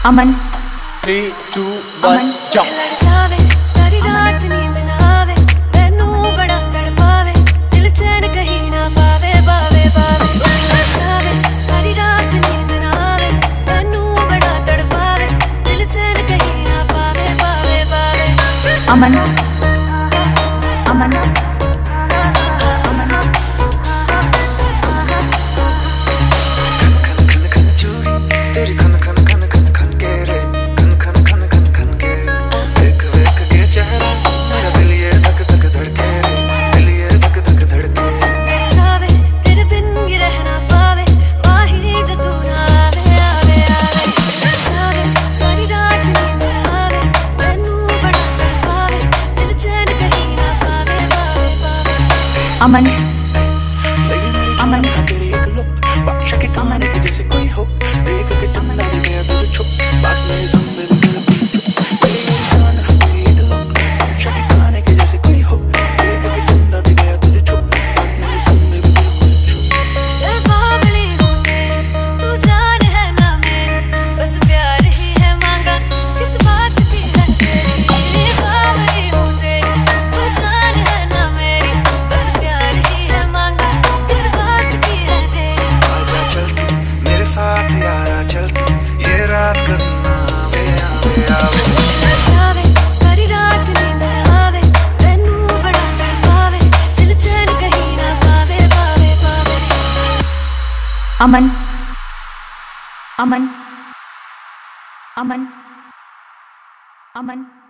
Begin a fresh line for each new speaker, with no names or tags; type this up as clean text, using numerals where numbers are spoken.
अमन
3, 2, 1 jump।
सारी रात नींद ना आवे, मैनू बड़ा तड़पावे, दिल चैन कहीं ना पावे पावे पावे। सारी रात नींद ना आवे, मैनू बड़ा तड़पावे, दिल चैन कहीं ना पावे पावे पावे।
अमन अमन अमन अमन
तेरी एक लुक बादशाह के कमाने के जैसे कोई हो, देख के चंदा भी गया तुझे छुप, बात मेरे सामने बिल्कुल चुप। तेरी जान तेरी एक लुक बादशाह के कमाने के जैसे कोई हो, देख के चंदा भी गया तुझे छुप, बात मेरे सामने बिल्कुल चुप।
बावली हूँ तेरी, तू जान है ना मेरी, बस प्यार ही है मांगा, किस बात की है तेरी। बावली हूँ तेरी, तू जान है ना मेरी, बस प्यार ही है मांगा, किस बात की है तेरी।
आजा चलती मेरे साथ यारा चलती, ये रात कभी ना आवे आवे आवे।
जावे सारी रात नींद ना आवे, मैनू बड़ा तड़पावे, दिल चैन कहीं ना पावे पावे पावे।
अमन अमन अमन अमन